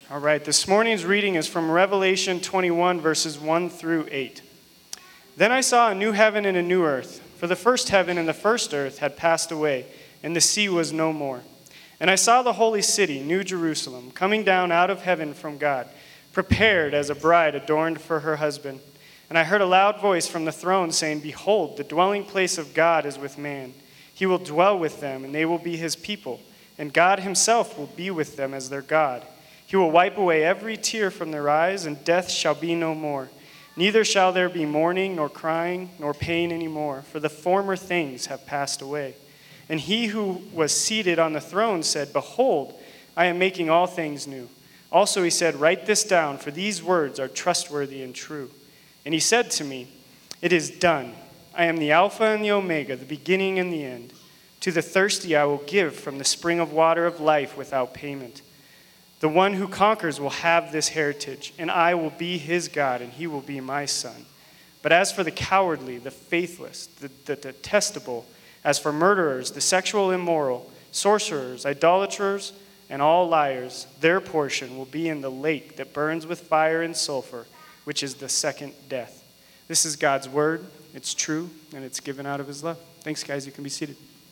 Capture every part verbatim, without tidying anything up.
All right, this morning's reading is from Revelation twenty-one, verses one through eight. Then I saw a new heaven and a new earth, for the first heaven and the first earth had passed away, and the sea was no more. And I saw the holy city, New Jerusalem, coming down out of heaven from God, prepared as a bride adorned for her husband. And I heard a loud voice from the throne saying, Behold, the dwelling place of God is with man. He will dwell with them, and they will be his people, and God himself will be with them as their God. He will wipe away every tear from their eyes, and death shall be no more. Neither shall there be mourning, nor crying, nor pain any more, for the former things have passed away. And he who was seated on the throne said, Behold, I am making all things new. Also he said, Write this down, for these words are trustworthy and true. And he said to me, It is done. I am the Alpha and the Omega, the beginning and the end. To the thirsty I will give from the spring of water of life without payment. The one who conquers will have this heritage, and I will be his God, and he will be my son. But as for the cowardly, the faithless, the, the detestable, as for murderers, the sexual immoral, sorcerers, idolaters, and all liars, their portion will be in the lake that burns with fire and sulfur, which is the second death. This is God's word. It's true, and it's given out of his love. Thanks, guys. You can be seated.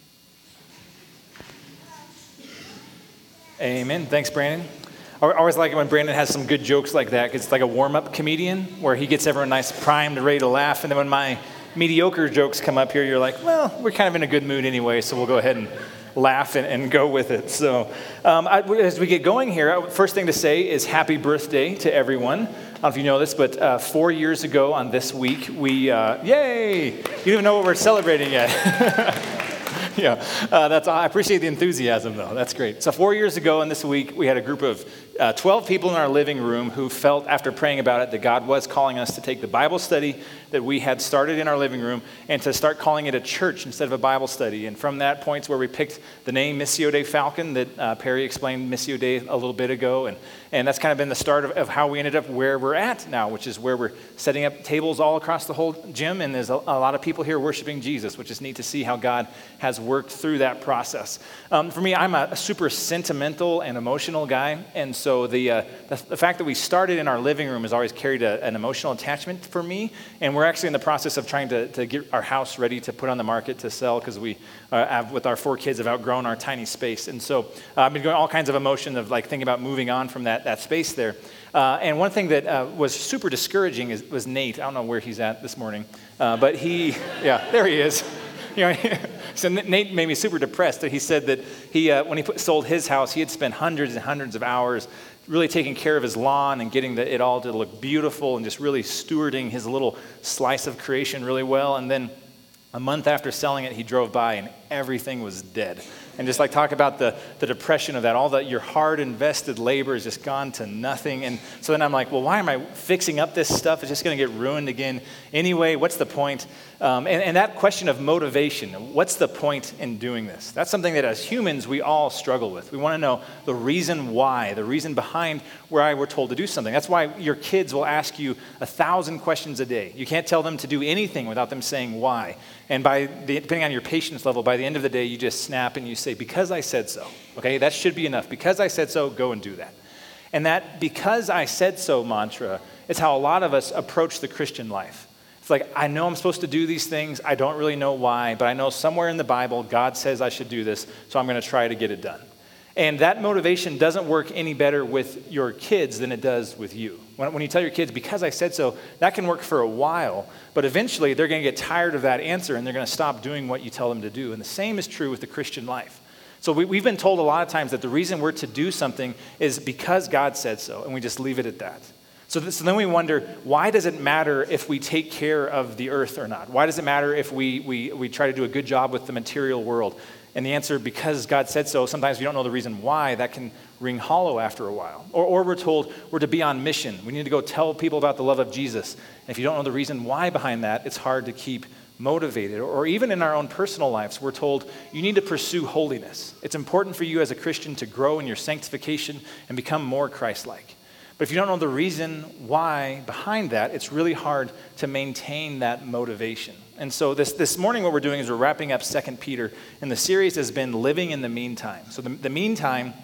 Amen. Thanks, Brandon. I always like it when Brandon has some good jokes like that, because it's like a warm-up comedian where he gets everyone nice primed, ready to laugh, and then when my mediocre jokes come up here, you're like, well, we're kind of in a good mood anyway, so we'll go ahead and laugh and, and go with it. So um, I, as we get going here, first thing to say is happy birthday to everyone. I don't know if you know this, but uh, four years ago on this week, we, uh, yay! You don't even know what we're celebrating yet. Yeah, uh, that's. I appreciate the enthusiasm, though. That's great. So four years ago and this week, we had a group of uh, twelve people in our living room who felt, after praying about it, that God was calling us to take the Bible study that we had started in our living room and to start calling it a church instead of a Bible study. And from that point where we picked the name Missio Dei Falcon that uh, Perry explained Missio Dei a little bit ago. And, and that's kind of been the start of, of how we ended up where we're at now, which is where we're setting up tables all across the whole gym. And there's a, a lot of people here worshiping Jesus, which is neat to see how God has worked through that process. Um, for me, I'm a, a super sentimental and emotional guy. And so the, uh, the, the fact that we started in our living room has always carried a, an emotional attachment for me. And we're actually in the process of trying to, to get our house ready to put on the market to sell because we uh, have, with our four kids, have outgrown our tiny space. And so uh, I've been going all kinds of emotion of like thinking about moving on from that, that space there. Uh, and one thing that uh, was super discouraging is, was Nate. I don't know where he's at this morning, uh, but he, yeah, there he is. You know, so Nate made me super depressed that he said that he, uh, when he put, sold his house, he had spent hundreds and hundreds of hours really taking care of his lawn and getting the, it all to look beautiful and just really stewarding his little slice of creation really well. And then a month after selling it, he drove by and everything was dead. And just like talk about the, the depression of that, all that your hard invested labor has just gone to nothing. And so then I'm like, well, why am I fixing up this stuff? It's just going to get ruined again anyway. What's the point? Um, and, and that question of motivation, what's the point in doing this? That's something that as humans, we all struggle with. We want to know the reason why, the reason behind why we're told to do something. That's why your kids will ask you a thousand questions a day. You can't tell them to do anything without them saying why. And by the, depending on your patience level, by the end of the day, you just snap and you say, because I said so. Okay, that should be enough. Because I said so, go and do that. And that because I said so mantra is how a lot of us approach the Christian life. It's like, I know I'm supposed to do these things. I don't really know why, but I know somewhere in the Bible, God says I should do this, so I'm going to try to get it done. And that motivation doesn't work any better with your kids than it does with you. When, when you tell your kids, because I said so, that can work for a while, but eventually they're going to get tired of that answer and they're going to stop doing what you tell them to do. And the same is true with the Christian life. So we, we've been told a lot of times that the reason we're to do something is because God said so, and we just leave it at that. So, this, so then we wonder, why does it matter if we take care of the earth or not? Why does it matter if we, we, we try to do a good job with the material world? And the answer, because God said so, sometimes we don't know the reason why, that can ring hollow after a while. Or, or we're told we're to be on mission. We need to go tell people about the love of Jesus. And if you don't know the reason why behind that, it's hard to keep motivated. Or, or even in our own personal lives, we're told you need to pursue holiness. It's important for you as a Christian to grow in your sanctification and become more Christ-like. But if you don't know the reason why behind that, it's really hard to maintain that motivation. And so this, this morning what we're doing is we're wrapping up Second Peter, and the series has been Living in the Meantime. So the, the meantime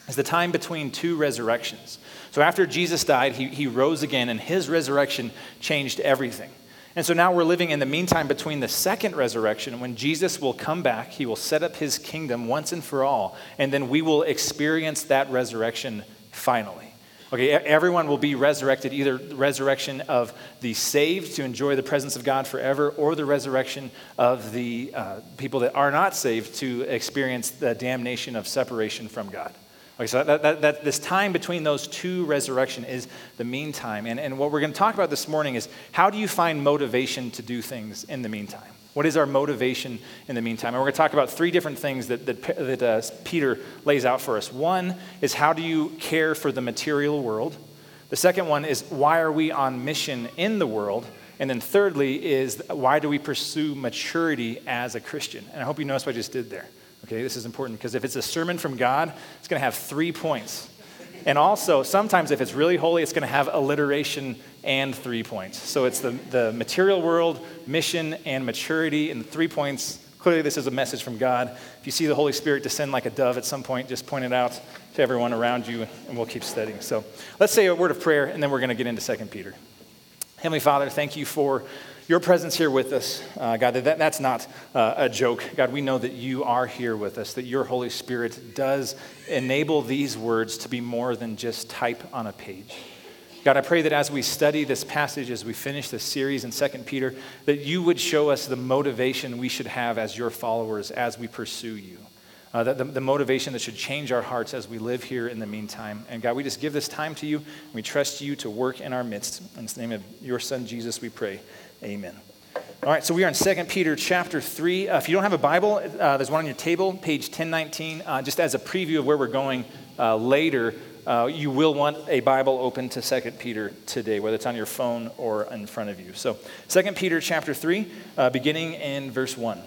is the time between two resurrections. So after Jesus died, he, he rose again, and his resurrection changed everything. And so now we're living in the meantime between the second resurrection, when Jesus will come back, he will set up his kingdom once and for all, and then we will experience that resurrection finally. Okay, everyone will be resurrected, either the resurrection of the saved to enjoy the presence of God forever, or the resurrection of the uh, people that are not saved to experience the damnation of separation from God. Okay, so that, that, that this time between those two resurrections is the meantime. And, and what we're going to talk about this morning is, how do you find motivation to do things in the meantime? What is our motivation in the meantime? And we're going to talk about three different things that, that, that uh, Peter lays out for us. One is, how do you care for the material world? The second one is, why are we on mission in the world? And then thirdly is, why do we pursue maturity as a Christian? And I hope you notice what I just did there. Okay, this is important, because if it's a sermon from God, it's going to have three points. And also, sometimes if it's really holy, it's going to have alliteration and three points. So it's the, the material world, mission, and maturity, and three points. Clearly, this is a message from God. If you see the Holy Spirit descend like a dove at some point, just point it out to everyone around you, and we'll keep studying. So let's say a word of prayer, and then we're going to get into Second Peter. Heavenly Father, thank you for your presence here with us. Uh, God, that, that's not uh, a joke. God, we know that you are here with us, that your Holy Spirit does enable these words to be more than just type on a page. God, I pray that as we study this passage, as we finish this series in Second Peter, that you would show us the motivation we should have as your followers as we pursue you. Uh, that the, the motivation that should change our hearts as we live here in the meantime. And God, we just give this time to you. And we trust you to work in our midst. In the name of your Son, Jesus, we pray. Amen. All right, so we are in Second Peter chapter three. Uh, if you don't have a Bible, uh, there's one on your table, page ten nineteen. Uh, just as a preview of where we're going uh, later, uh, you will want a Bible open to Second Peter today, whether it's on your phone or in front of you. So Second Peter chapter three, uh, beginning in verse one.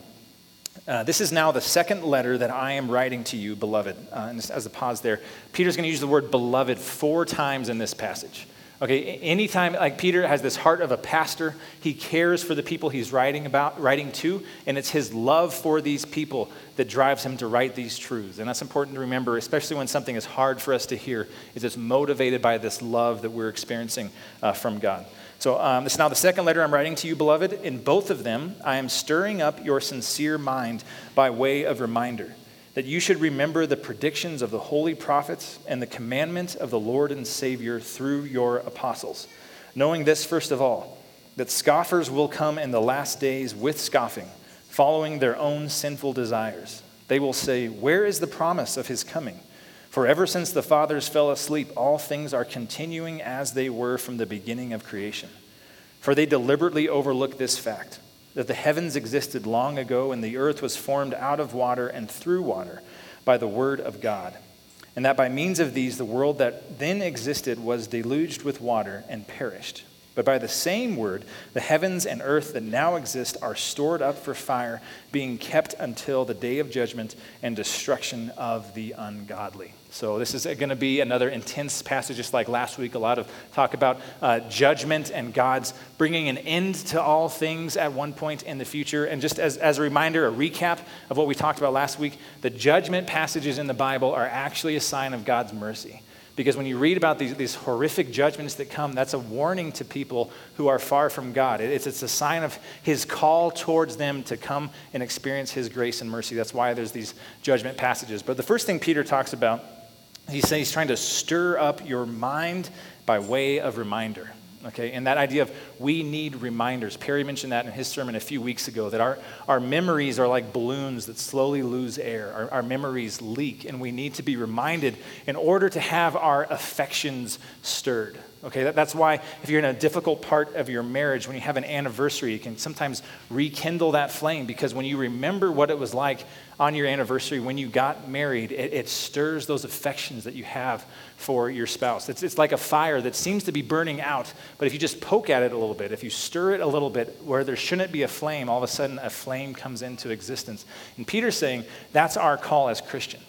Uh, this is now the second letter that I am writing to you, beloved. Uh, and just as a pause there, Peter's going to use the word beloved four times in this passage. Okay, anytime, like Peter has this heart of a pastor, he cares for the people he's writing about, writing to, and it's his love for these people that drives him to write these truths. And that's important to remember, especially when something is hard for us to hear, is it's motivated by this love that we're experiencing uh, from God. So um, this is now the second letter I'm writing to you, beloved. In both of them, I am stirring up your sincere mind by way of reminder, that you should remember the predictions of the holy prophets and the commandment of the Lord and Savior through your apostles, knowing this first of all, that scoffers will come in the last days with scoffing, following their own sinful desires. They will say, where is the promise of his coming? For ever since the fathers fell asleep, all things are continuing as they were from the beginning of creation. For they deliberately overlook this fact, that the heavens existed long ago and the earth was formed out of water and through water by the word of God, and that by means of these the world that then existed was deluged with water and perished. But by the same word, the heavens and earth that now exist are stored up for fire, being kept until the day of judgment and destruction of the ungodly. So this is going to be another intense passage, just like last week. A lot of talk about uh, judgment and God's bringing an end to all things at one point in the future. And just as, as a reminder, a recap of what we talked about last week, the judgment passages in the Bible are actually a sign of God's mercy. Because when you read about these, these horrific judgments that come, that's a warning to people who are far from God. It's, it's a sign of his call towards them to come and experience his grace and mercy. That's why there's these judgment passages. But the first thing Peter talks about, he says he's trying to stir up your mind by way of reminder. Okay, and that idea of we need reminders. Perry mentioned that in his sermon a few weeks ago, that our, our memories are like balloons that slowly lose air. Our, our memories leak, and we need to be reminded in order to have our affections stirred. Okay, that, that's why if you're in a difficult part of your marriage, when you have an anniversary, you can sometimes rekindle that flame, because when you remember what it was like on your anniversary when you got married, it, it stirs those affections that you have for your spouse. It's, it's like a fire that seems to be burning out, but if you just poke at it a little bit, if you stir it a little bit where there shouldn't be a flame, all of a sudden a flame comes into existence. And Peter's saying that's our call as Christians.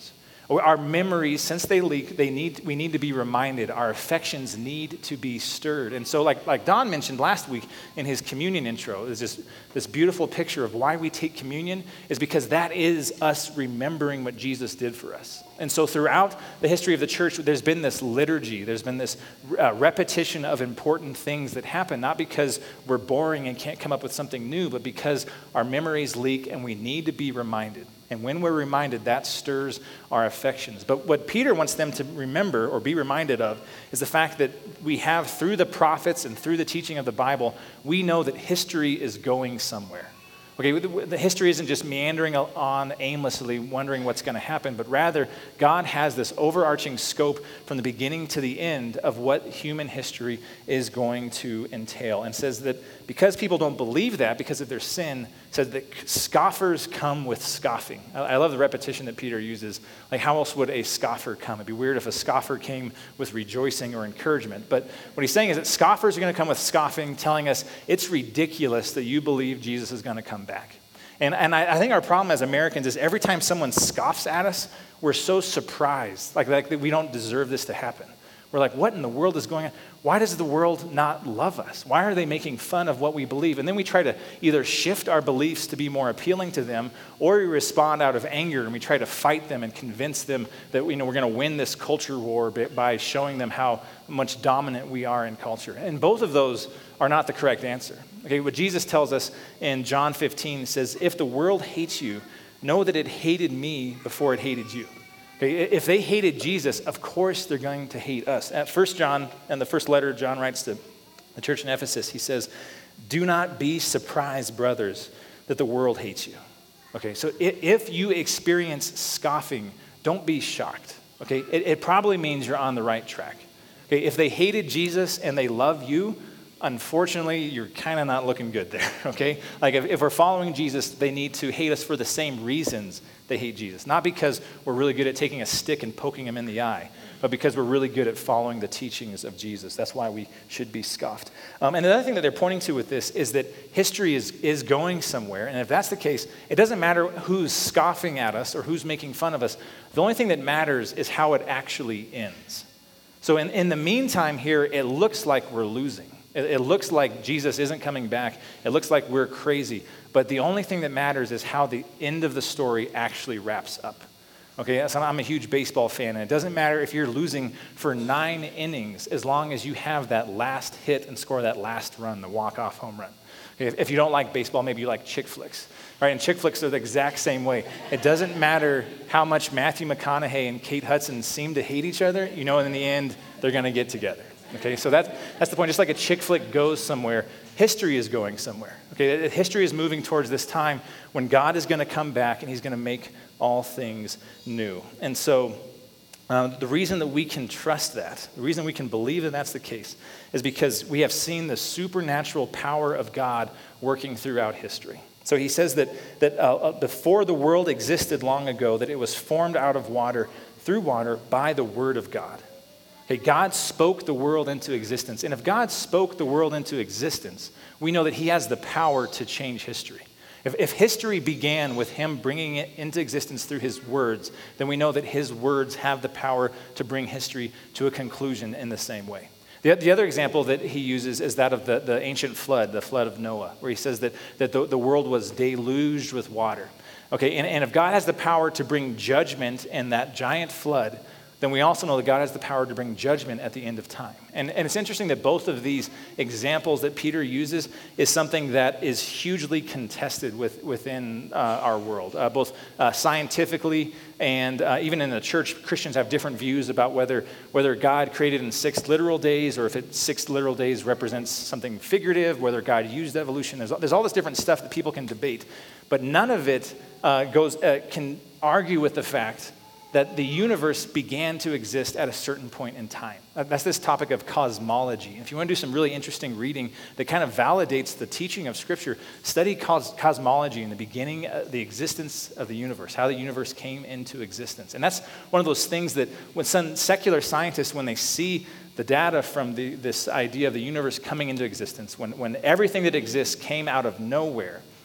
Our memories, since they leak, they need, we need to be reminded. Our affections need to be stirred. And so like, like Don mentioned last week in his communion intro, there's this, this beautiful picture of why we take communion is because that is us remembering what Jesus did for us. And so throughout the history of the church, there's been this liturgy, there's been this uh, repetition of important things that happen, not because we're boring and can't come up with something new, but because our memories leak and we need to be reminded. And when we're reminded, that stirs our affections. But what Peter wants them to remember or be reminded of is the fact that we have, through the prophets and through the teaching of the Bible, we know that history is going somewhere. Okay, the history isn't just meandering on aimlessly, wondering what's going to happen, but rather God has this overarching scope from the beginning to the end of what human history is going to entail. And says that because people don't believe that, because of their sin, says that scoffers come with scoffing. I love the repetition that Peter uses. Like, how else would a scoffer come? It'd be weird if a scoffer came with rejoicing or encouragement. But what he's saying is that scoffers are going to come with scoffing, telling us it's ridiculous that you believe Jesus is going to come back. And, and I, I think our problem as Americans is every time someone scoffs at us, we're so surprised, like, like that we don't deserve this to happen. We're like, what in the world is going on? Why does the world not love us? Why are they making fun of what we believe? And then we try to either shift our beliefs to be more appealing to them, or we respond out of anger and we try to fight them and convince them that, you know, we're going to win this culture war by showing them how much dominant we are in culture. And both of those are not the correct answer. Okay, what Jesus tells us in John fifteen says, if the world hates you, know that it hated me before it hated you. If they hated Jesus, of course they're going to hate us. At First John, and the first letter John writes to the church in Ephesus, he says, do not be surprised, brothers, that the world hates you. Okay, so if you experience scoffing, don't be shocked. Okay, it, it probably means you're on the right track. Okay, if they hated Jesus and they love you, unfortunately, you're kind of not looking good there, okay? Like, if, if we're following Jesus, they need to hate us for the same reasons they hate Jesus. Not because we're really good at taking a stick and poking him in the eye, but because we're really good at following the teachings of Jesus. That's why we should be scoffed. Um, and another thing that they're pointing to with this is that history is, is going somewhere. And if that's the case, it doesn't matter who's scoffing at us or who's making fun of us. The only thing that matters is how it actually ends. So in, in the meantime here, it looks like we're losing. It looks like Jesus isn't coming back. It looks like we're crazy. But the only thing that matters is how the end of the story actually wraps up. Okay, so I'm a huge baseball fan, and it doesn't matter if you're losing for nine innings as long as you have that last hit and score that last run, the walk-off home run. Okay, if you don't like baseball, maybe you like chick flicks. Right, and chick flicks are the exact same way. It doesn't matter how much Matthew McConaughey and Kate Hudson seem to hate each other. You know, in the end, they're going to get together. Okay, so that, that's the point. Just like a chick flick goes somewhere, history is going somewhere. Okay, history is moving towards this time when God is going to come back and he's going to make all things new. And so um, the reason that we can trust that, the reason we can believe that that's the case, is because we have seen the supernatural power of God working throughout history. So he says that, that uh, before the world existed long ago, that it was formed out of water, through water, by the word of God. Okay, God spoke the world into existence. And if God spoke the world into existence, we know that he has the power to change history. If, if history began with him bringing it into existence through his words, then we know that his words have the power to bring history to a conclusion in the same way. The, the other example that he uses is that of the, the ancient flood, the flood of Noah, where he says that, that the, the world was deluged with water. Okay, and, and if God has the power to bring judgment in that giant flood, then we also know that God has the power to bring judgment at the end of time. And, and it's interesting that both of these examples that Peter uses is something that is hugely contested with, within uh, our world, uh, both uh, scientifically and uh, even in the church. Christians have different views about whether, whether God created in six literal days or if it, six literal days represents something figurative, whether God used evolution. There's, there's all this different stuff that people can debate, but none of it uh, goes uh, can argue with the fact that the universe began to exist at a certain point in time. That's this topic of cosmology. If you want to do some really interesting reading that kind of validates the teaching of Scripture, study cos- cosmology in the beginning, uh, the existence of the universe, how the universe came into existence. And that's one of those things that when some secular scientists, when they see the data from the, this idea of the universe coming into existence, when, when everything that exists came out of nowhere,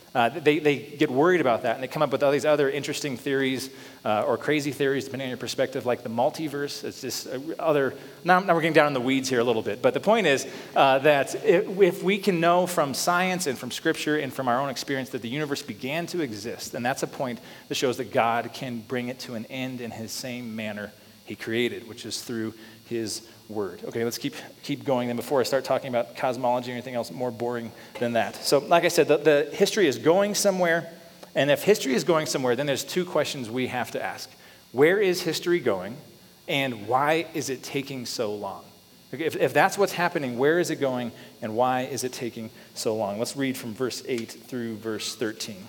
Uh, they, they get worried about that, and they come up with all these other interesting theories uh, or crazy theories, depending on your perspective, like the multiverse. It's just other, now, now we're getting down in the weeds here a little bit, but the point is uh, that if, if we can know from science and from Scripture and from our own experience that the universe began to exist, then that's a point that shows that God can bring it to an end in his same manner he created, which is through his word. Okay, let's keep keep going then before I start talking about cosmology or anything else more boring than that. So like I said, the, the history is going somewhere, and if history is going somewhere, then there's two questions we have to ask. Where is history going, and why is it taking so long? Okay, if, if that's what's happening, where is it going, and why is it taking so long? Let's read from verse eight through verse thirteen.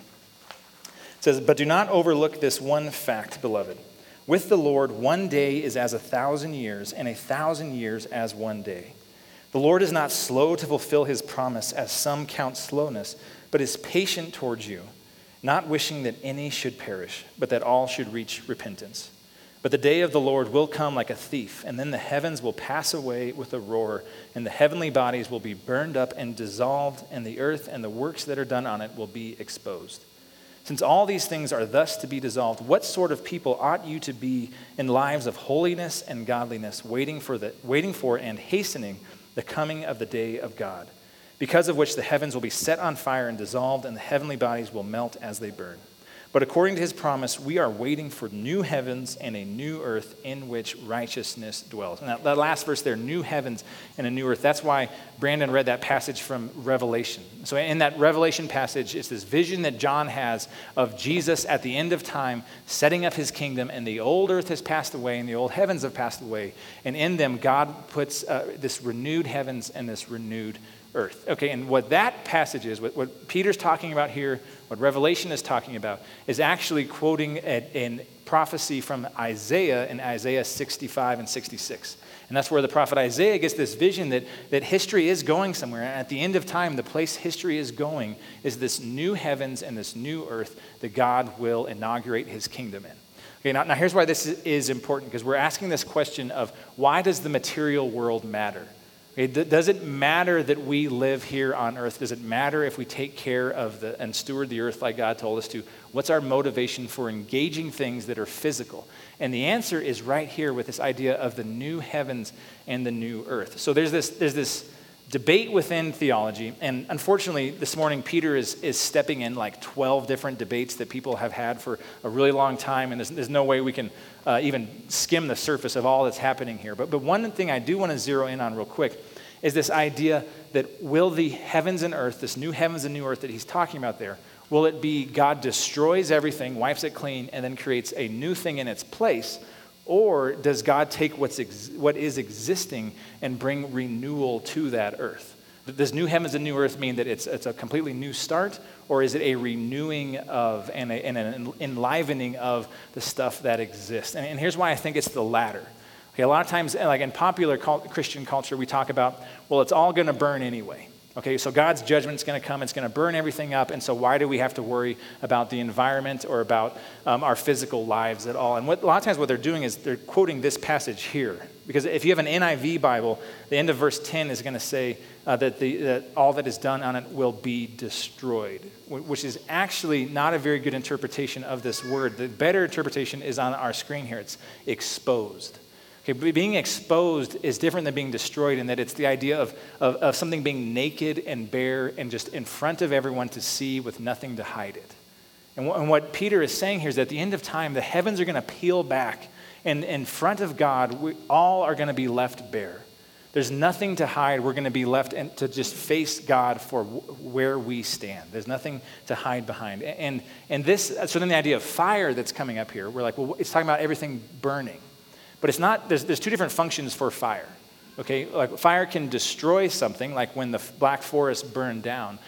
It says, "But do not overlook this one fact, beloved. With the Lord, one day is as a thousand years, and a thousand years as one day. The Lord is not slow to fulfill his promise, as some count slowness, but is patient towards you, not wishing that any should perish, but that all should reach repentance. But the day of the Lord will come like a thief, and then the heavens will pass away with a roar, and the heavenly bodies will be burned up and dissolved, and the earth and the works that are done on it will be exposed. Since all these things are thus to be dissolved, what sort of people ought you to be in lives of holiness and godliness, waiting for the waiting for and hastening the coming of the day of God, because of which the heavens will be set on fire and dissolved, and the heavenly bodies will melt as they burn. But according to his promise, we are waiting for new heavens and a new earth in which righteousness dwells." And that, that last verse there, new heavens and a new earth, that's why Brandon read that passage from Revelation. So in that Revelation passage, it's this vision that John has of Jesus at the end of time setting up his kingdom, and the old earth has passed away and the old heavens have passed away. And in them, God puts uh, this renewed heavens and this renewed earth. Okay, and what that passage is, what, what Peter's talking about here, what Revelation is talking about, is actually quoting a, a prophecy from Isaiah in Isaiah sixty-five and sixty-six. And that's where the prophet Isaiah gets this vision that, that history is going somewhere. And at the end of time, the place history is going is this new heavens and this new earth that God will inaugurate his kingdom in. Okay, now, now here's why this is important, because we're asking this question of why does the material world matter? Does it matter that we live here on earth? Does it matter if we take care of the and steward the earth like God told us to? What's our motivation for engaging things that are physical? And the answer is right here with this idea of the new heavens and the new earth. So there's this there's this debate within theology, and unfortunately this morning Peter is is stepping in like twelve different debates that people have had for a really long time, and there's, there's no way we can uh, even skim the surface of all that's happening here. But but one thing I do want to zero in on real quick is this idea that will the heavens and earth, this new heavens and new earth that he's talking about there, will it be God destroys everything, wipes it clean, and then creates a new thing in its place? Or does God take what's ex- what is existing and bring renewal to that earth? Does new heavens and new earth mean that it's, it's a completely new start? Or is it a renewing of and, a, and an enlivening of the stuff that exists? And, and here's why I think it's the latter. Okay, a lot of times, like in popular cult, Christian culture, we talk about, well, it's all going to burn anyway. Okay, so God's judgment's going to come, it's going to burn everything up, and so why do we have to worry about the environment or about um, our physical lives at all? And what, a lot of times what they're doing is they're quoting this passage here. Because if you have an N I V Bible, the end of verse ten is going to say uh, that, the, that all that is done on it will be destroyed, which is actually not a very good interpretation of this word. The better interpretation is on our screen here. It's exposed. Okay, being exposed is different than being destroyed in that it's the idea of, of, of something being naked and bare and just in front of everyone to see with nothing to hide it. And, w- and what Peter is saying here is that at the end of time, the heavens are going to peel back, and in front of God, we all are going to be left bare. There's nothing to hide. We're going to be left and to just face God for w- where we stand. There's nothing to hide behind. And, and this, so then the idea of fire that's coming up here, we're like, well, it's talking about everything burning. But it's not, there's, there's two different functions for fire, okay? Like fire can destroy something, like when the Black Forest burned down,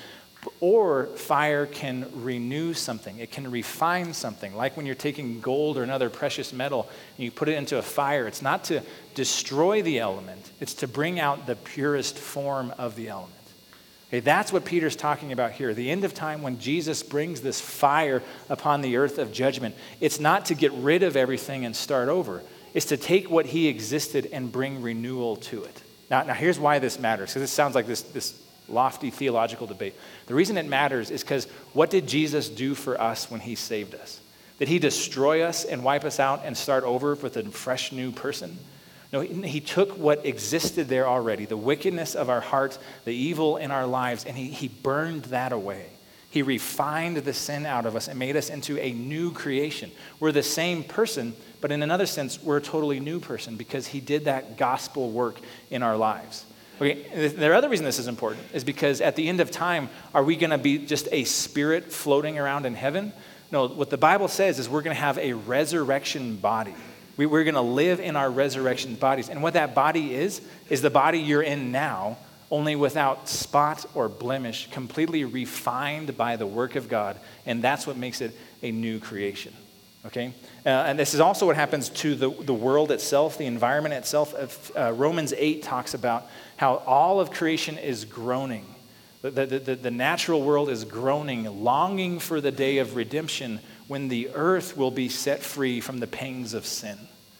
or fire can renew something. It can refine something, like when you're taking gold or another precious metal and you put it into a fire. It's not to destroy the element, it's to bring out the purest form of the element. Okay, that's what Peter's talking about here. The end of time when Jesus brings this fire upon the earth of judgment, it's not to get rid of everything and start over. Is to take what he existed and bring renewal to it. Now, now here's why this matters, because this sounds like this, this lofty theological debate. The reason it matters is because what did Jesus do for us when he saved us? Did he destroy us and wipe us out and start over with a fresh new person? No, he, he took what existed there already, the wickedness of our hearts, the evil in our lives, and he, he burned that away. He refined the sin out of us and made us into a new creation. We're the same person, but in another sense, we're a totally new person because he did that gospel work in our lives. Okay, the other reason this is important is because at the end of time, are we going to be just a spirit floating around in heaven? No, what the Bible says is we're going to have a resurrection body. We, we're going to live in our resurrection bodies. And what that body is, is the body you're in now, only without spot or blemish, completely refined by the work of God. And that's what makes it a new creation. Okay? Uh, and this is also what happens to the, the world itself, the environment itself. Uh, Romans eight talks about how all of creation is groaning. The, the, the, the natural world is groaning, longing for the day of redemption when the earth will be set free from the pangs of sin.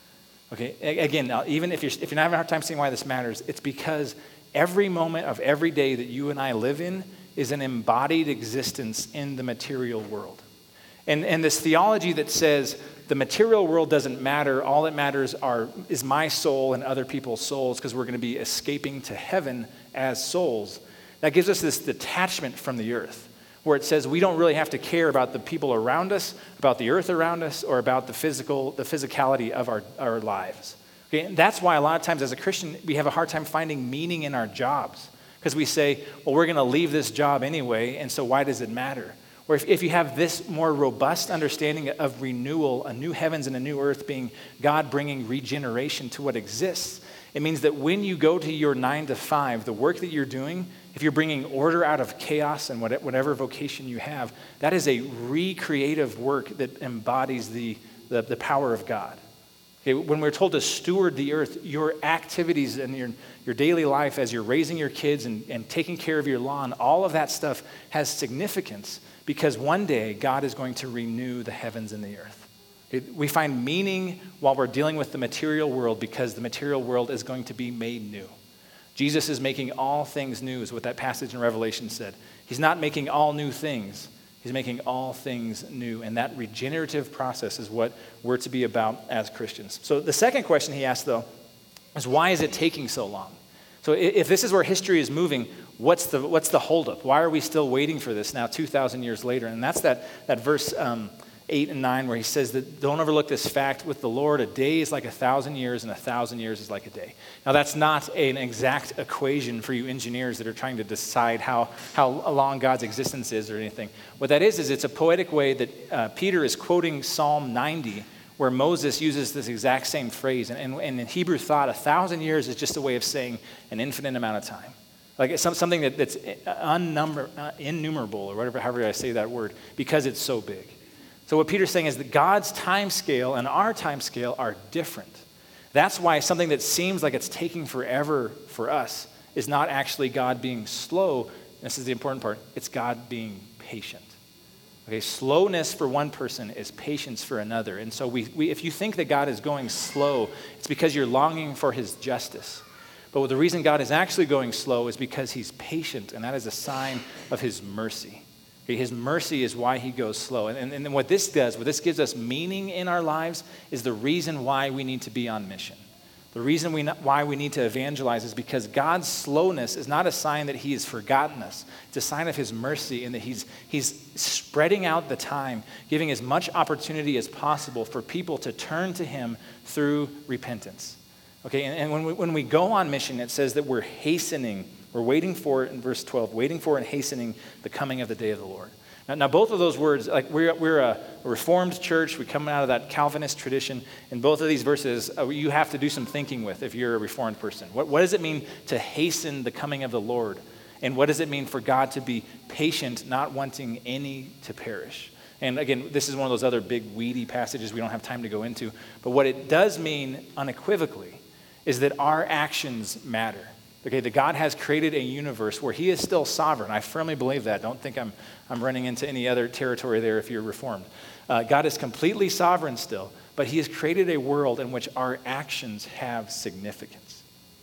Okay? Again, now, even if you're, if you're not having a hard time seeing why this matters, it's because every moment of every day that you and I live in is an embodied existence in the material world. And, and this theology that says the material world doesn't matter, all that matters are is my soul and other people's souls because we're going to be escaping to heaven as souls, that gives us this detachment from the earth, where it says we don't really have to care about the people around us, about the earth around us, or about the physical, the physicality of our, our lives. Okay? And that's why a lot of times as a Christian, we have a hard time finding meaning in our jobs. Because we say, well, we're going to leave this job anyway, and so why does it matter? Or if, if you have this more robust understanding of renewal, a new heavens and a new earth being God bringing regeneration to what exists, it means that when you go to your nine to five, the work that you're doing, if you're bringing order out of chaos and whatever vocation you have, that is a recreative work that embodies the, the, the power of God. Okay, when we're told to steward the earth, your activities and your, your daily life as you're raising your kids and, and taking care of your lawn, all of that stuff has significance because one day God is going to renew the heavens and the earth. Okay, we find meaning while we're dealing with the material world because the material world is going to be made new. Jesus is making all things new, is what that passage in Revelation said. He's not making all new things. He's making all things new, and that regenerative process is what we're to be about as Christians. So the second question he asked, though, is why is it taking so long? So if this is where history is moving, what's the what's the holdup? Why are we still waiting for this now two thousand years later? And that's that, that verse um, eight and nine where he says that don't overlook this fact, with the Lord a day is like a thousand years and a thousand years is like a day. Now that's not an exact equation for you engineers that are trying to decide how, how long God's existence is or anything. What that is is it's a poetic way that uh, Peter is quoting Psalm ninety where Moses uses this exact same phrase. And, and, and in Hebrew thought, a thousand years is just a way of saying an infinite amount of time. Like it's some, something that, that's unnumber, uh, innumerable or whatever, however I say that word, because it's so big. So what Peter's saying is that God's time scale and our time scale are different. That's why something that seems like it's taking forever for us is not actually God being slow. This is the important part. It's God being patient. Okay, slowness for one person is patience for another. And so we, we, if you think that God is going slow, it's because you're longing for his justice. But the reason God is actually going slow is because he's patient, and that is a sign of his mercy. Okay, his mercy is why he goes slow. And, and, and what this does, what this gives us meaning in our lives, is the reason why we need to be on mission. The reason we not, why we need to evangelize is because God's slowness is not a sign that he has forgotten us. It's a sign of his mercy and that he's, he's spreading out the time, giving as much opportunity as possible for people to turn to him through repentance. Okay, and, and when, we, when we go on mission, it says that we're hastening, we're waiting for it in verse twelve, waiting for and hastening the coming of the day of the Lord. Now, now both of those words, like we're, we're a Reformed church, we come out of that Calvinist tradition, and both of these verses uh, you have to do some thinking with if you're a Reformed person. What, what does it mean to hasten the coming of the Lord? And what does it mean for God to be patient, not wanting any to perish? And again, this is one of those other big weedy passages we don't have time to go into, but what it does mean unequivocally is that our actions matter. Okay, that God has created a universe where he is still sovereign. I firmly believe that. Don't think I'm, I'm running into any other territory there if you're Reformed. Uh, God is completely sovereign still, but he has created a world in which our actions have significance.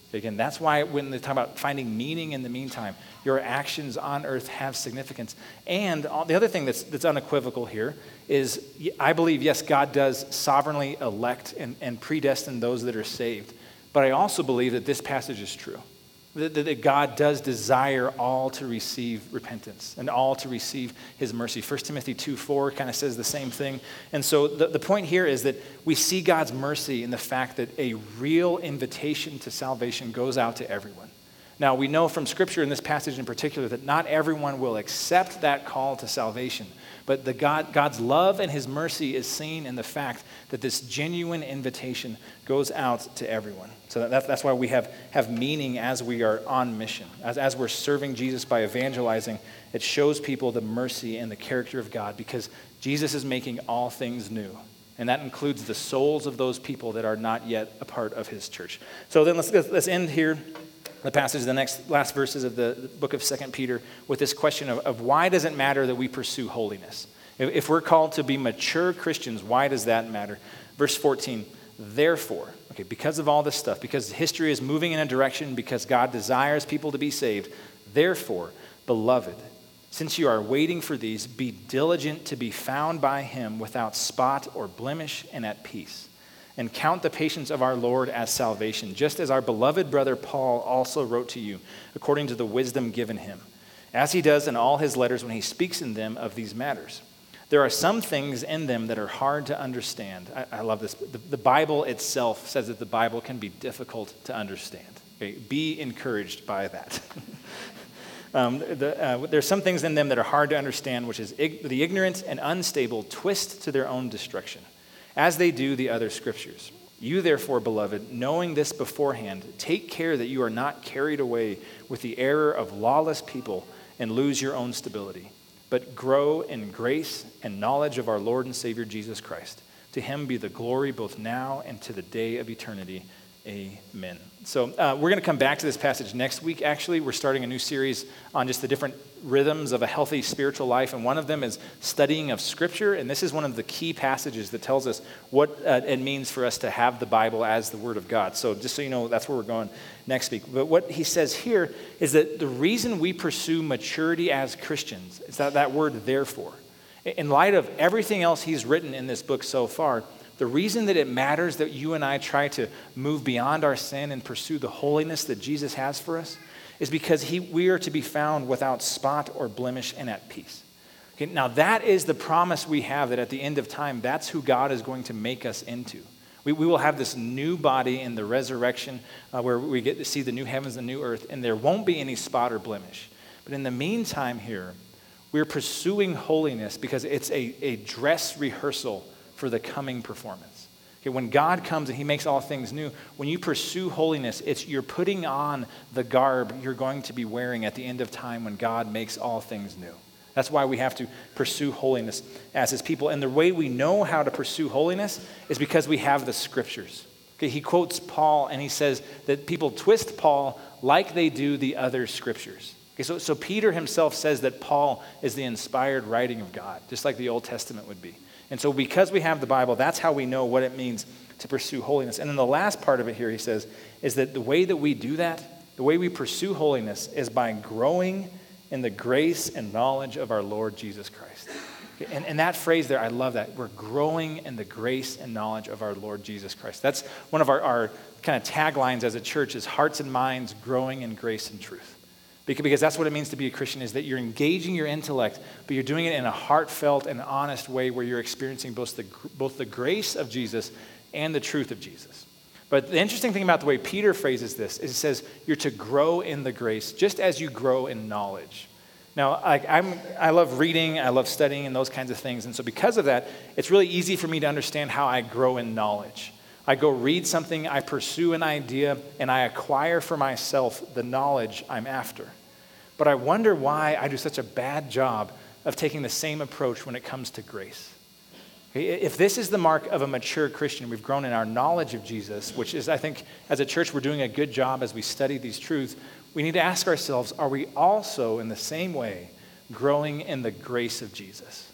Again, that's why when they talk about finding meaning in the meantime, your actions on earth have significance. And the other thing that's, that's unequivocal here is I believe, yes, God does sovereignly elect and, and predestine those that are saved. But I also believe that this passage is true. That, that God does desire all to receive repentance and all to receive his mercy. First Timothy two four kind of says the same thing. And so the, the point here is that we see God's mercy in the fact that a real invitation to salvation goes out to everyone. Now, we know from Scripture in this passage in particular that not everyone will accept that call to salvation. But the God, God's love and his mercy is seen in the fact that this genuine invitation goes out to everyone. So that, that's why we have, have meaning as we are on mission. As, as we're serving Jesus by evangelizing, it shows people the mercy and the character of God because Jesus is making all things new. And that includes the souls of those people that are not yet a part of his church. So then let's, let's end here. The passage, the next last verses of the book of Second Peter, with this question of, of why does it matter that we pursue holiness? If, if we're called to be mature Christians, why does that matter? Verse fourteen, therefore, okay, because of all this stuff, because history is moving in a direction, because God desires people to be saved, therefore, beloved, since you are waiting for these, be diligent to be found by him without spot or blemish and at peace. And count the patience of our Lord as salvation, just as our beloved brother Paul also wrote to you, according to the wisdom given him, as he does in all his letters when he speaks in them of these matters. There are some things in them that are hard to understand. I, I love this. The, the Bible itself says that the Bible can be difficult to understand. Okay? Be encouraged by that. um, the, uh, there are some things in them that are hard to understand, which is ig- the ignorant and unstable twist to their own destruction, as they do the other scriptures. You therefore, beloved, knowing this beforehand, take care that you are not carried away with the error of lawless people and lose your own stability, but grow in grace and knowledge of our Lord and Savior Jesus Christ. To him be the glory both now and to the day of eternity. Amen. So uh, we're going to come back to this passage next week, actually. We're starting a new series on just the different rhythms of a healthy spiritual life, and one of them is studying of Scripture, and this is one of the key passages that tells us what uh, it means for us to have the Bible as the Word of God. So just so you know, that's where we're going next week. But what he says here is that the reason we pursue maturity as Christians is that, that word therefore. In light of everything else he's written in this book so far, the reason that it matters that you and I try to move beyond our sin and pursue the holiness that Jesus has for us is because he, we are to be found without spot or blemish and at peace. Okay, now that is the promise we have, that at the end of time, that's who God is going to make us into. We, we will have this new body in the resurrection uh, where we get to see the new heavens and new earth, and there won't be any spot or blemish. But in the meantime here, we're pursuing holiness because it's a, a dress rehearsal for the coming performance. Okay, when God comes and he makes all things new, when you pursue holiness, it's you're putting on the garb you're going to be wearing at the end of time when God makes all things new. That's why we have to pursue holiness as his people. And the way we know how to pursue holiness is because we have the scriptures. Okay, he quotes Paul and he says that people twist Paul like they do the other scriptures. Okay, so, so Peter himself says that Paul is the inspired writing of God, just like the Old Testament would be. And so because we have the Bible, that's how we know what it means to pursue holiness. And then the last part of it here, he says, is that the way that we do that, the way we pursue holiness is by growing in the grace and knowledge of our Lord Jesus Christ. Okay, and, and that phrase there, I love that. We're growing in the grace and knowledge of our Lord Jesus Christ. That's one of our, our kind of taglines as a church is hearts and minds growing in grace and truth. Because that's what it means to be a Christian, is that you're engaging your intellect, but you're doing it in a heartfelt and honest way where you're experiencing both the, both the grace of Jesus and the truth of Jesus. But the interesting thing about the way Peter phrases this is it says you're to grow in the grace just as you grow in knowledge. Now, I, I'm, I love reading, I love studying and those kinds of things. And so because of that, it's really easy for me to understand how I grow in knowledge. I go read something, I pursue an idea, and I acquire for myself the knowledge I'm after. But I wonder why I do such a bad job of taking the same approach when it comes to grace. If this is the mark of a mature Christian, we've grown in our knowledge of Jesus, which is, I think, as a church, we're doing a good job as we study these truths. We need to ask ourselves, are we also, in the same way, growing in the grace of Jesus?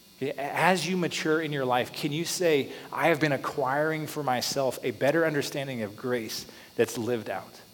As you mature in your life, can you say, I have been acquiring for myself a better understanding of grace that's lived out?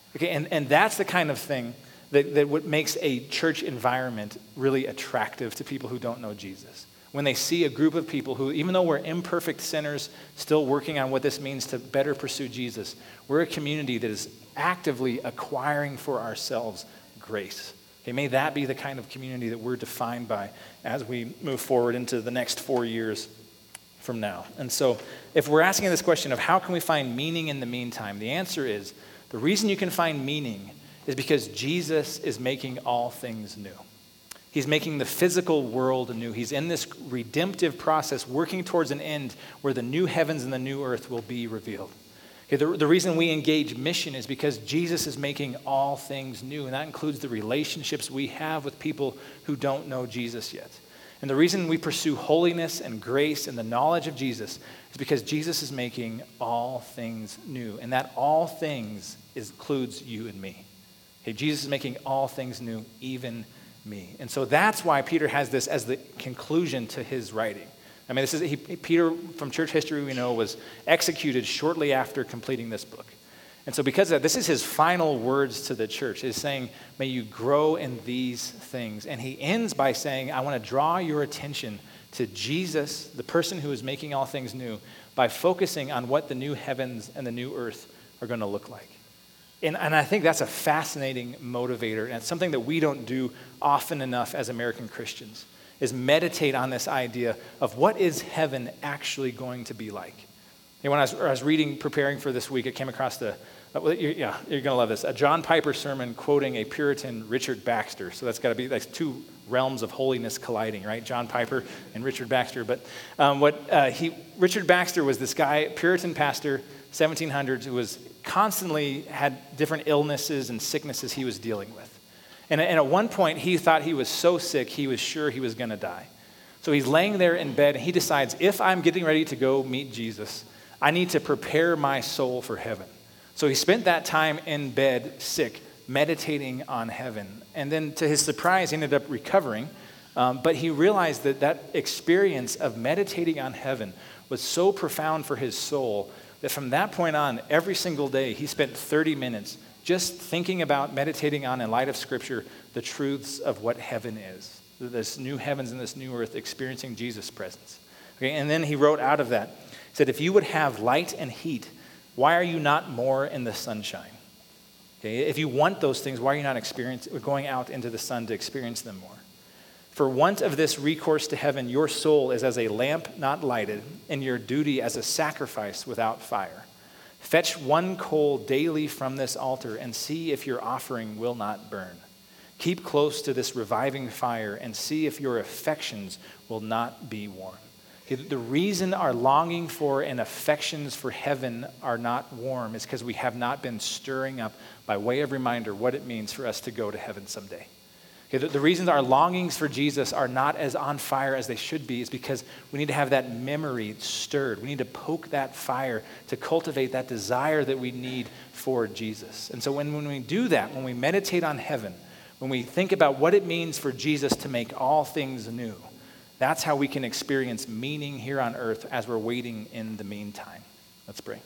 Okay, and, and that's the kind of thing that, that what makes a church environment really attractive to people who don't know Jesus. When they see a group of people who, even though we're imperfect sinners, still working on what this means to better pursue Jesus, we're a community that is actively acquiring for ourselves grace. Okay, may that be the kind of community that we're defined by as we move forward into the next four years from now. And so if we're asking this question of how can we find meaning in the meantime, the answer is the reason you can find meaning is because Jesus is making all things new. He's making the physical world new. He's in this redemptive process working towards an end where the new heavens and the new earth will be revealed. Okay, the, the reason we engage mission is because Jesus is making all things new, and that includes the relationships we have with people who don't know Jesus yet. And the reason we pursue holiness and grace and the knowledge of Jesus is because Jesus is making all things new, and that all things is, includes you and me. Okay, Jesus is making all things new, even me. And so that's why Peter has this as the conclusion to his writing. I mean, this is he, Peter, from church history we know, was executed shortly after completing this book. And so because of that, this is his final words to the church, is saying, may you grow in these things. And he ends by saying, I want to draw your attention to Jesus, the person who is making all things new, by focusing on what the new heavens and the new earth are going to look like. And, and I think that's a fascinating motivator, and it's something that we don't do often enough as American Christians, is meditate on this idea of what is heaven actually going to be like. And when I was, I was reading, preparing for this week, I came across the, uh, yeah, you're going to love this, a John Piper sermon quoting a Puritan, Richard Baxter. So that's got to be like two realms of holiness colliding, right? John Piper and Richard Baxter. But um, what uh, he, Richard Baxter was this guy, Puritan pastor, seventeen hundreds, who was constantly had different illnesses and sicknesses he was dealing with. And, and at one point, he thought he was so sick, he was sure he was going to die. So he's laying there in bed, and he decides, if I'm getting ready to go meet Jesus, I need to prepare my soul for heaven. So he spent that time in bed, sick, meditating on heaven. And then to his surprise, he ended up recovering. Um, but he realized that that experience of meditating on heaven was so profound for his soul that from that point on, every single day, he spent thirty minutes just thinking about, meditating on, in light of Scripture, the truths of what heaven is. This new heavens and this new earth, experiencing Jesus' presence. Okay, and then he wrote out of that, he said, if you would have light and heat, why are you not more in the sunshine? Okay, if you want those things, why are you not experience, going out into the sun to experience them more? For want of this recourse to heaven, your soul is as a lamp not lighted, and your duty as a sacrifice without fire. Fetch one coal daily from this altar, and see if your offering will not burn. Keep close to this reviving fire, and see if your affections will not be warm. The reason our longing for and affections for heaven are not warm is because we have not been stirring up, by way of reminder, what it means for us to go to heaven someday. Okay, the, the reason our longings for Jesus are not as on fire as they should be is because we need to have that memory stirred. We need to poke that fire to cultivate that desire that we need for Jesus. And so when, when we do that, when we meditate on heaven, when we think about what it means for Jesus to make all things new, that's how we can experience meaning here on earth as we're waiting in the meantime. Let's pray.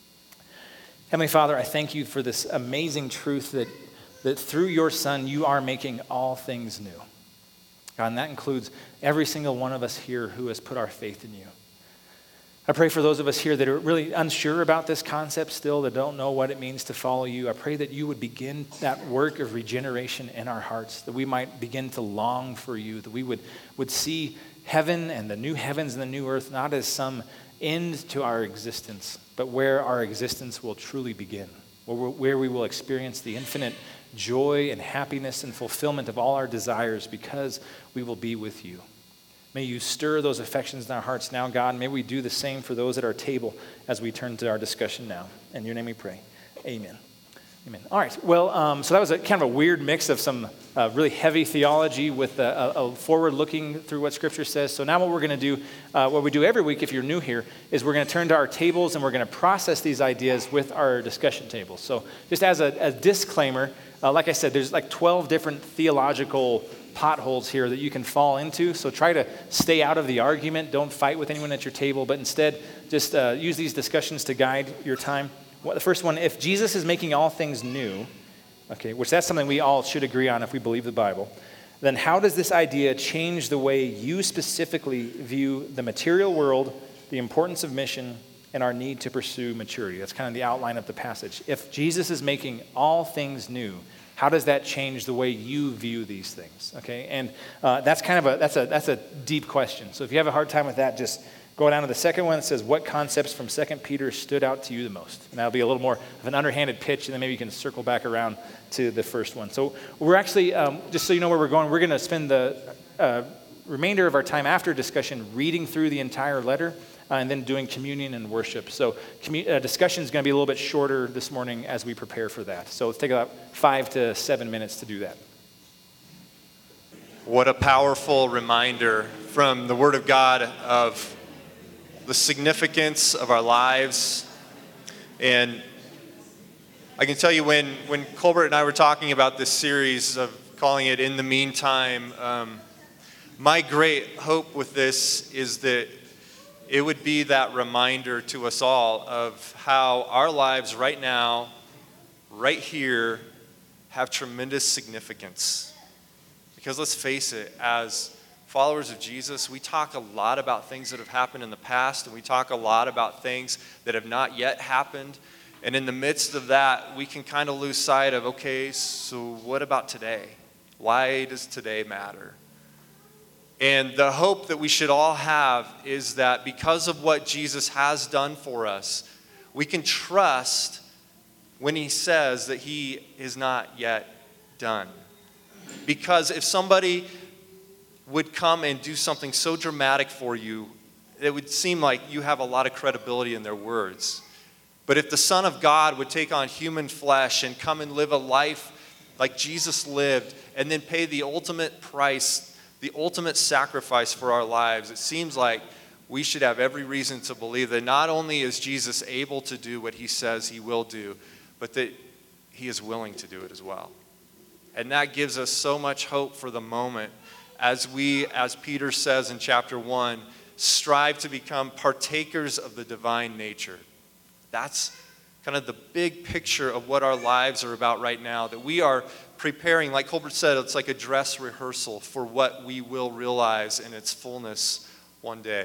Heavenly Father, I thank you for this amazing truth that that through your Son, you are making all things new. God, and that includes every single one of us here who has put our faith in you. I pray for those of us here that are really unsure about this concept still, that don't know what it means to follow you. I pray that you would begin that work of regeneration in our hearts, that we might begin to long for you, that we would, would see heaven and the new heavens and the new earth not as some end to our existence, but where our existence will truly begin, where, where we will experience the infinite joy and happiness and fulfillment of all our desires because we will be with you. May you stir those affections in our hearts now, God. May we do the same for those at our table as we turn to our discussion now. In your name we pray. Amen. Amen. All right. Well, um, so that was a kind of a weird mix of some uh, really heavy theology with a, a, a forward-looking through what Scripture says. So now what we're going to do, uh, what we do every week if you're new here, is we're going to turn to our tables and we're going to process these ideas with our discussion tables. So just as a, a disclaimer, uh, like I said, there's like twelve different theological potholes here that you can fall into. So try to stay out of the argument. Don't fight with anyone at your table, but instead just uh, use these discussions to guide your time. What, the first one, if Jesus is making all things new, okay, which that's something we all should agree on if we believe the Bible, then how does this idea change the way you specifically view the material world, the importance of mission, and our need to pursue maturity? That's kind of the outline of the passage. If Jesus is making all things new, how does that change the way you view these things? Okay, and uh, that's kind of a that's a that's a deep question. So if you have a hard time with that, just go down to the second one that says, what concepts from Second Peter stood out to you the most? And that'll be a little more of an underhanded pitch, and then maybe you can circle back around to the first one. So we're actually, um, just so you know where we're going, we're going to spend the uh, remainder of our time after discussion reading through the entire letter uh, and then doing communion and worship. So commu- uh, discussion is going to be a little bit shorter this morning as we prepare for that. So let's take about five to seven minutes to do that. What a powerful reminder from the Word of God of the significance of our lives. And I can tell you when, when Colbert and I were talking about this series of calling it In the Meantime, um, my great hope with this is that it would be that reminder to us all of how our lives right now, right here, have tremendous significance. Because let's face it, as followers of Jesus, we talk a lot about things that have happened in the past, and we talk a lot about things that have not yet happened. And in the midst of that, we can kind of lose sight of, okay, so what about today? Why does today matter? And the hope that we should all have is that because of what Jesus has done for us, we can trust when he says that he is not yet done. Because if somebody would come and do something so dramatic for you, it would seem like you have a lot of credibility in their words. But if the Son of God would take on human flesh and come and live a life like Jesus lived and then pay the ultimate price, the ultimate sacrifice for our lives, it seems like we should have every reason to believe that not only is Jesus able to do what he says he will do, but that he is willing to do it as well. And that gives us so much hope for the moment as we, as Peter says in chapter one, strive to become partakers of the divine nature. That's kind of the big picture of what our lives are about right now, that we are preparing, like Colbert said, it's like a dress rehearsal for what we will realize in its fullness one day.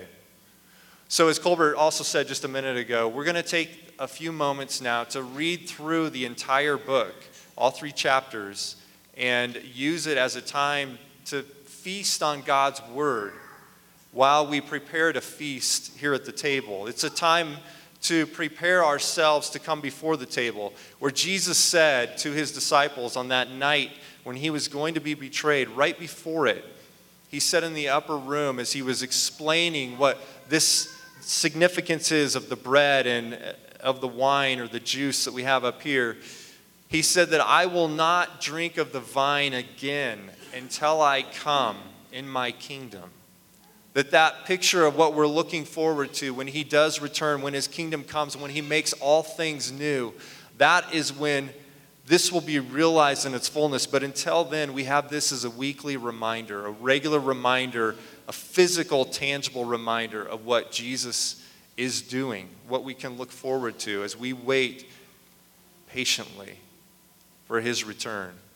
So as Colbert also said just a minute ago, we're going to take a few moments now to read through the entire book, all three chapters, and use it as a time to feast on God's word while we prepare to feast here at the table. It's a time to prepare ourselves to come before the table, where Jesus said to his disciples on that night when he was going to be betrayed, right before it, he said in the upper room as he was explaining what this significance is of the bread and of the wine or the juice that we have up here, he said that I will not drink of the vine again until I come in my kingdom. That that picture of what we're looking forward to when he does return, when his kingdom comes, when he makes all things new, that is when this will be realized in its fullness. But until then, we have this as a weekly reminder, a regular reminder, a physical, tangible reminder of what Jesus is doing, what we can look forward to as we wait patiently for his return.